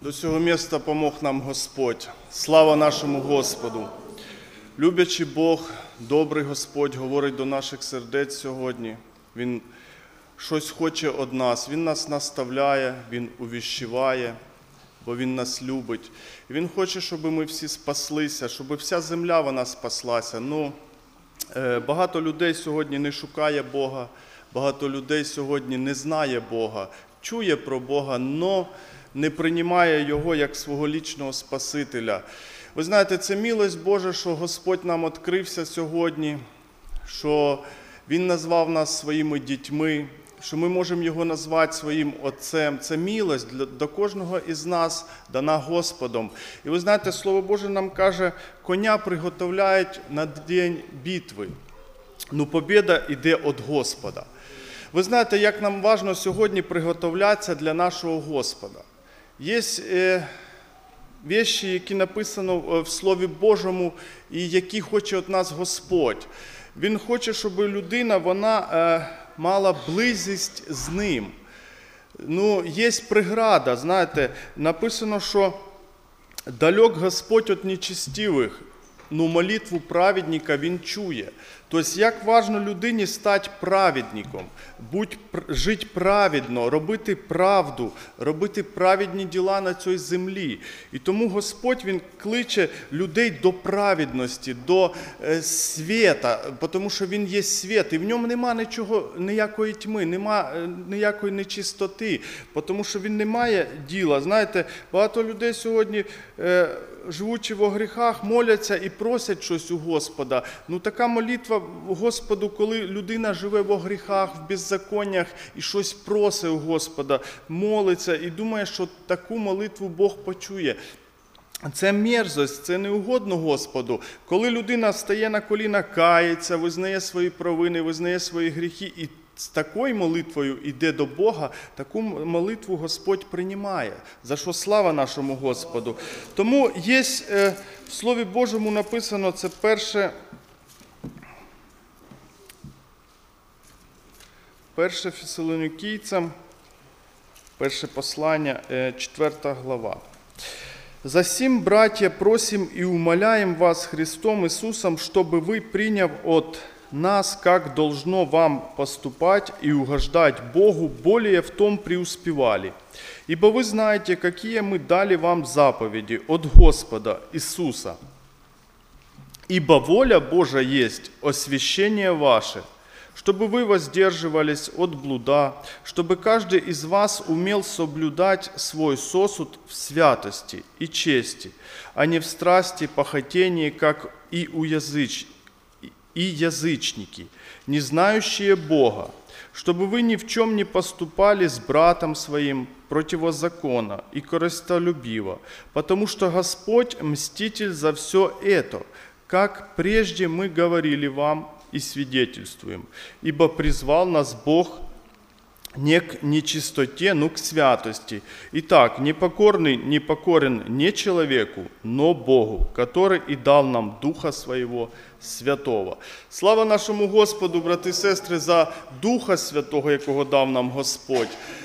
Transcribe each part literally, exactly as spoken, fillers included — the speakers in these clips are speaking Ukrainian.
До цього міста помог нам Господь. Слава нашому Господу! Люблячий Бог, добрий Господь говорить до наших сердець сьогодні. Він щось хоче від нас. Він нас наставляє, Він увіщуває, бо Він нас любить. І Він хоче, щоб ми всі спаслися, щоб вся земля вона спаслася. Ну, багато людей сьогодні не шукає Бога, багато людей сьогодні не знає Бога, чує про Бога, но не приймає Його як свого лічного Спасителя. Ви знаєте, це милость Божа, що Господь нам відкрився сьогодні, що Він назвав нас своїми дітьми, що ми можемо Його назвати своїм Отцем. Це милость до кожного із нас дана Господом. І ви знаєте, Слово Боже нам каже, коня приготовляють на день битви. Ну, побєда йде від Господа. Ви знаєте, як нам важливо сьогодні приготовлятися для нашого Господа. Є е, речі, які написано в Слові Божому, і які хоче від нас Господь. Він хоче, щоб людина, вона е, мала близькість з Ним. Ну, є преграда, знаєте, написано, що «далек Господь від нечестивих, но молитву праведника Він чує». Тобто, як важливо людині стати праведником, будь, жити праведно, робити правду, робити праведні діла на цій землі. І тому Господь, Він кличе людей до праведності, до е, світа, тому що Він є світ, і в ньому нема нічого, ніякої тьми, нема ніякої нечистоти, тому що Він не має діла. Знаєте, багато людей сьогодні, е, живучи во гріхах, моляться і просять щось у Господа. Ну, така молитва Господу, коли людина живе во гріхах, в беззаконнях і щось просить у Господа, молиться і думає, що таку молитву Бог почує. Це мерзость, це неугодно Господу. Коли людина стає на коліна, кається, визнає свої провини, визнає свої гріхи і з такою молитвою йде до Бога, таку молитву Господь приймає. За що слава нашому Господу. Тому є е, в Слові Божому написано, це перше, перше Фесалоникійцям, перше послання, е, четверта глава. «Засим, братья, просим и умоляем вас Христом Иисусом, чтобы вы, приняв от нас, как должно вам поступать и угождать Богу, более в том преуспевали. Ибо вы знаете, какие мы дали вам заповеди от Господа Иисуса. Ибо воля Божия есть освящение ваше, чтобы вы воздерживались от блуда, чтобы каждый из вас умел соблюдать свой сосуд в святости и чести, а не в страсти похотении, как и у языч... и язычники, не знающие Бога, чтобы вы ни в чем не поступали с братом своим противозаконно и корыстолюбиво, потому что Господь мститель за все это, как прежде мы говорили вам и свидетельствуем, ибо призвал нас Бог не к нечистоте, но к святости. Итак, непокорный не покорен не человеку, но Богу, который и дал нам Духа Своего Святого». Слава нашому Господу, брати і сестри, за Духа Святого, якого дав нам Господь,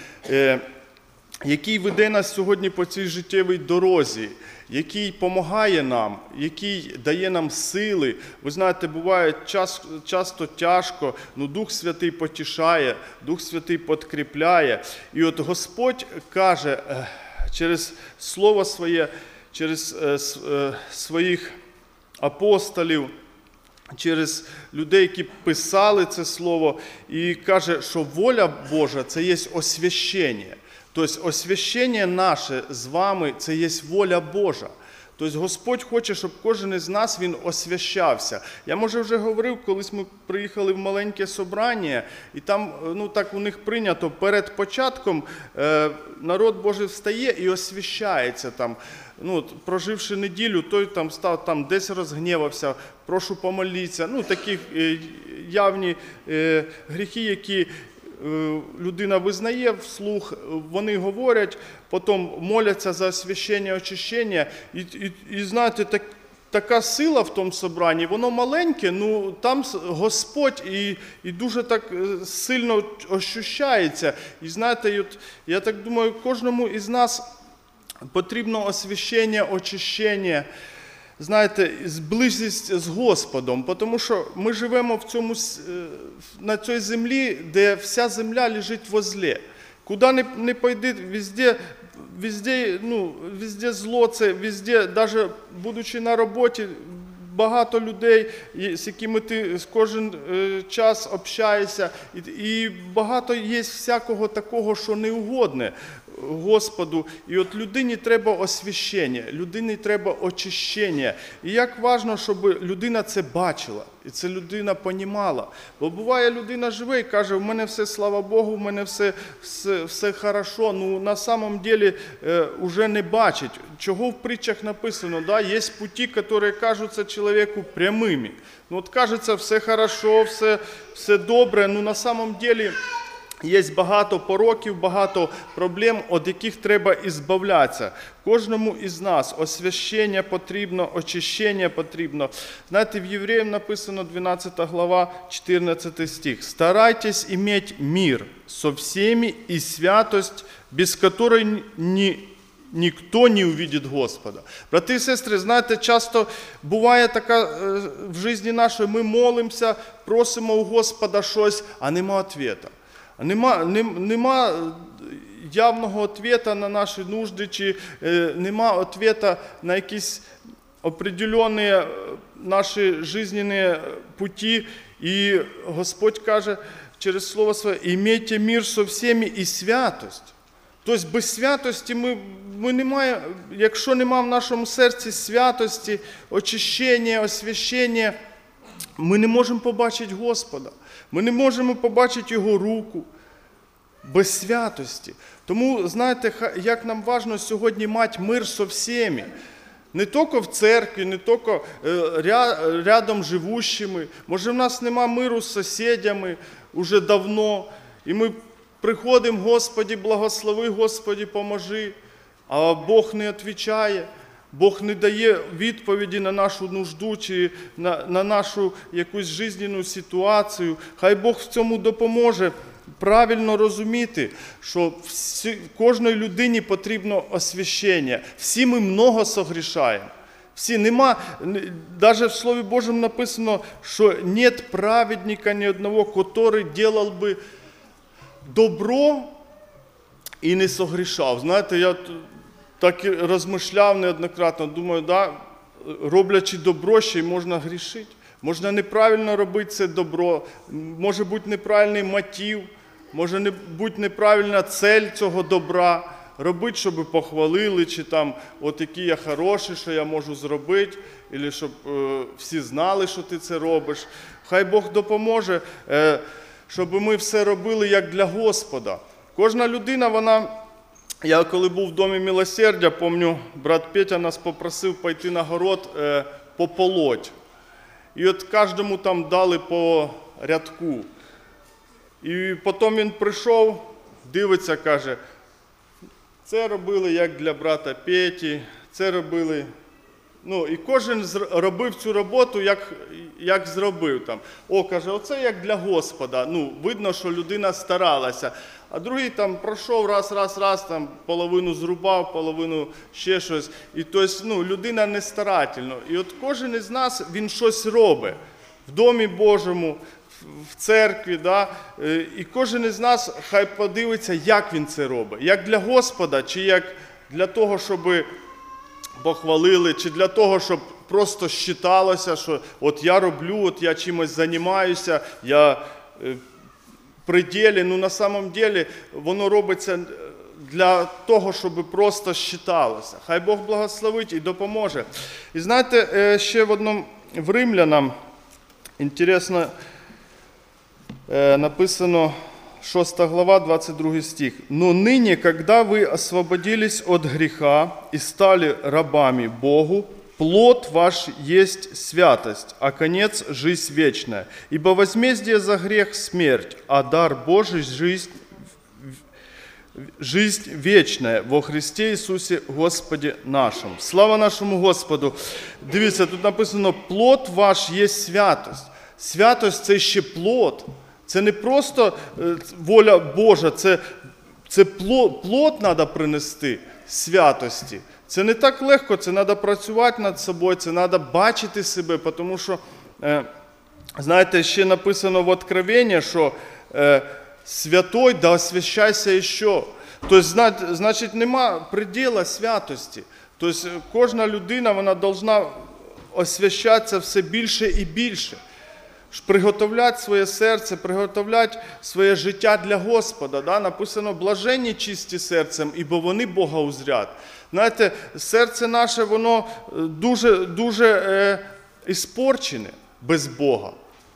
який веде нас сьогодні по цій життєвій дорозі, який допомагає нам, який дає нам сили. Ви знаєте, буває час, часто тяжко, але Дух Святий потішає, Дух Святий підкріпляє. І от Господь каже через Слово Своє, через своїх апостолів, через людей, які писали це Слово, і каже, що воля Божа – це є освящення. Тобто освящення наше з вами – це є воля Божа. Тобто Господь хоче, щоб кожен із нас, він освящався. Я, може, вже говорив, колись ми приїхали в маленьке собрання, і там, ну так у них прийнято, перед початком е, народ Божий встає і освящається там. Ну, проживши неділю, той там став, там десь розгнівався, прошу помолитися. Ну, такі е, явні е, гріхи, які людина визнає вслух, вони говорять, потім моляться за освящення, очищення. І, і, і знаєте, так, така сила в тому собранні, воно маленьке, ну там Господь і, і дуже так сильно ощущається. І знаєте, от, я так думаю, кожному із нас потрібно освящення, очищення, знаєте, зблизість з Господом, тому що ми живемо в цьому, на цій землі, де вся земля лежить во злі. Куди не, не пойди, везде, везде, ну, везде зло, це везде, навіть будучи на роботі, багато людей, з якими ти кожен час общаєшся, і багато є всякого такого, що не угодне Господу. І от людині треба освящення, людині треба очищення. І як важливо, щоб людина це бачила, і це людина понімала. Бо буває, людина живе і каже, в мене все, слава Богу, в мене все, все, все хорошо. Ну, на самом деле, е, уже не бачить. Чого в притчах написано, да? Є путі, які кажуться чоловіку прямими. Ну, от кажеться, все хорошо, все, все добре, ну, на самом деле, є багато пороків, багато проблем, від яких треба ізбавлятися. Кожному із нас освящення потрібно, очищення потрібно. Знаєте, в Євреям написано дванадцята глава, чотирнадцятий стих. «Старайтесь иметь мир со всеми и святость, без которой ни, ніхто не увидить Господа». Брати і сестри, знаєте, часто буває така в житті нашій, ми молимося, просимо у Господа щось, а нема відповіді. Нема, нема явного відповіді на наші нужди, чи е, нема відповіді на якісь определенні наші життєві путі. І Господь каже через Слово Своє, «Імейте мир со всіми і святость». Тобто без святості ми, ми немає, якщо нема в нашому серці святості, очищення, освящення, ми не можемо побачити Господа. Ми не можемо побачити Його руку без святості. Тому, знаєте, як нам важливо сьогодні мати мир со всіми. Не тільки в церкві, не тільки рядом живущими. Може, в нас нема миру з сусідями вже давно. І ми приходимо, Господи, благослови, Господи, поможи. А Бог не відповідає. Бог не дає відповіді на нашу нужду чи на, на нашу якусь життєву ситуацію. Хай Бог в цьому допоможе правильно розуміти, що всі, кожній людині потрібно освящення. Всі ми много согрішаємо. Всі, нема, навіть в Слові Божому написано, що нет праведника ні одного, який делал би добро і не согрішав. Знаєте, я так і розмишляв неоднократно, думаю, да, роблячи добро, ще й можна грішити. Можна неправильно робити це добро, може бути неправильний мотив, може бути неправильна цель цього добра. Робити, щоб похвалили, чи там, от який я хороший, що я можу зробити, або щоб е, всі знали, що ти це робиш. Хай Бог допоможе, е, щоб ми все робили як для Господа. Кожна людина, вона... Я коли був в Домі Милосердя, пам'ятаю, брат Петя нас попросив пойти на город е, пополоть. І от кожному там дали по рядку. І потім він прийшов, дивиться, каже, це робили як для брата Петі, це робили... Ну, і кожен робив цю роботу, як, як зробив там. О, каже, оце як для Господа. Ну, видно, що людина старалася. А другий там пройшов раз, раз, раз, там половину зрубав, половину ще щось. І тобто, ну, людина не старательно. І от кожен із нас, він щось робить. В Домі Божому, в церкві, да? І кожен із нас хай подивиться, як він це робить. Як для Господа, чи як для того, щоби похвалили, чи для того, щоб просто считалося, що от я роблю, от я чимось займаюся, я при ділі. Ну, на самом деле, воно робиться для того, щоб просто считалося. Хай Бог благословить і допоможе. І знаєте, ще в одному, в Римлянам, інтересно, написано, шоста глава, двадцать другой стих. «Но ныне, когда вы освободились от греха и стали рабами Богу, плод ваш есть святость, а конец – жизнь вечная. Ибо возмездие за грех – смерть, а дар Божий – жизнь, жизнь вечная во Христе Ісусі Господі нашому». Слава нашому Господу! Дивіться, тут написано, плод ваш є святость. Святость – це ще плод. Це не просто воля Божа, це, це плод, плод треба принести. святості. Це не так легко, це треба працювати над собою, це треба бачити себе, тому що, знаєте, ще написано в Откровенні, що «святой да освящайся іще». Тобто, значить, нема приділу святості. Тобто, кожна людина, вона повинна освящатися все більше і більше. Приготовляти своє серце, приготовляти своє життя для Господа. Да? Написано, блаженні чисті серцем, ібо вони Бога узрять. Знаєте, серце наше, воно дуже, дуже е, іспорчене без Бога.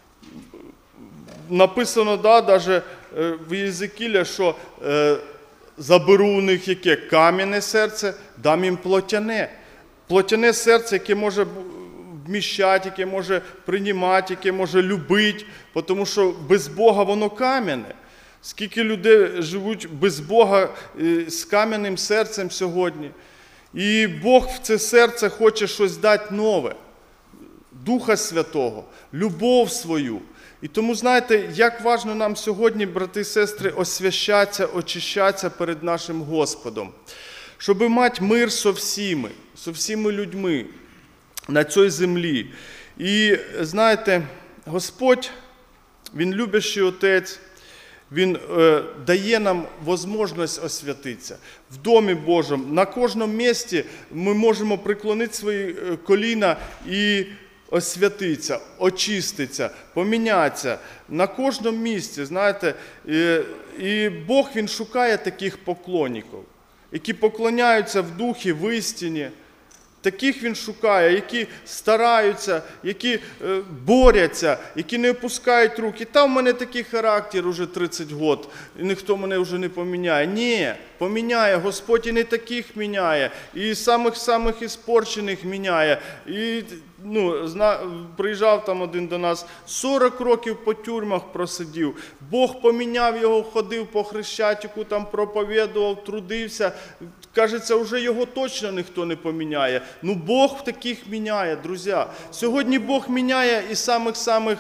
Написано, да, навіть в Єзекіля, що е, заберу у них яке кам'яне серце, дам їм плотяне. Плотяне серце, яке може вміщати, яке може приймати, яке може любити, тому що без Бога воно кам'яне. Скільки людей живуть без Бога з кам'яним серцем сьогодні. І Бог в це серце хоче щось дати нове. Духа Святого, любов свою. І тому, знаєте, як важливо нам сьогодні, брати і сестри, освящатися, очищатися перед нашим Господом. Щоб мати мир со всіми, со всіми людьми на цій землі. І, знаєте, Господь, Він любящий Отець, Він е, дає нам можливість освятитися. В Домі Божому, на кожному місці ми можемо приклонити свої коліна і освятитися, очиститися, помінятися. На кожному місці, знаєте, і, і Бог, Він шукає таких поклонників, які поклоняються в духі, в істині. Таких Він шукає, які стараються, які е, борються, які не опускають руки. Та в мене такий характер уже тридцять років, і ніхто мене вже не поміняє. Ні, поміняє, Господь і не таких міняє, і самих-самих іспорчених міняє. І, ну, зна, приїжджав там один до нас, сорок років по тюрмах просидів. Бог поміняв його, ходив по Хрещатику, там проповідував, трудився. Кажеться, вже його точно ніхто не поміняє. Ну, Бог таких міняє, друзі. Сьогодні Бог міняє і самих-самих,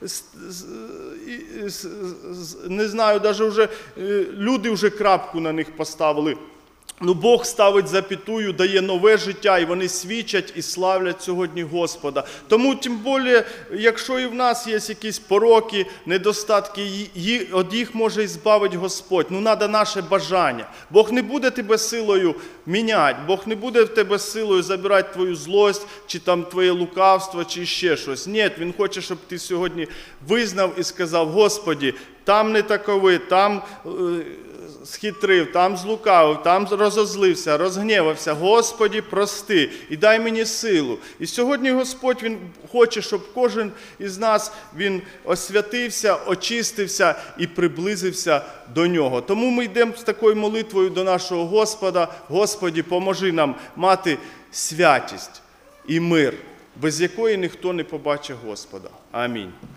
не знаю, навіть вже люди вже крапку на них поставили. Ну, Бог ставить запятую, дає нове життя, і вони свідчать і славлять сьогодні Господа. Тому, тим більше, якщо і в нас є якісь пороки, недостатки, від їх може і збавити Господь. Ну, треба наше бажання. Бог не буде тебе силою міняти, Бог не буде в тебе силою забирати твою злость, чи там твоє лукавство, чи ще щось. Ні, Він хоче, щоб ти сьогодні визнав і сказав: Господи, там не такови, там схитрив, там злукавив, там розозлився, розгнівався. Господи, прости і дай мені силу. І сьогодні Господь, Він хоче, щоб кожен із нас, він освятився, очистився і приблизився до Нього. Тому ми йдемо з такою молитвою до нашого Господа: Господи, поможи нам мати святість і мир, без якої ніхто не побачить Господа. Амінь.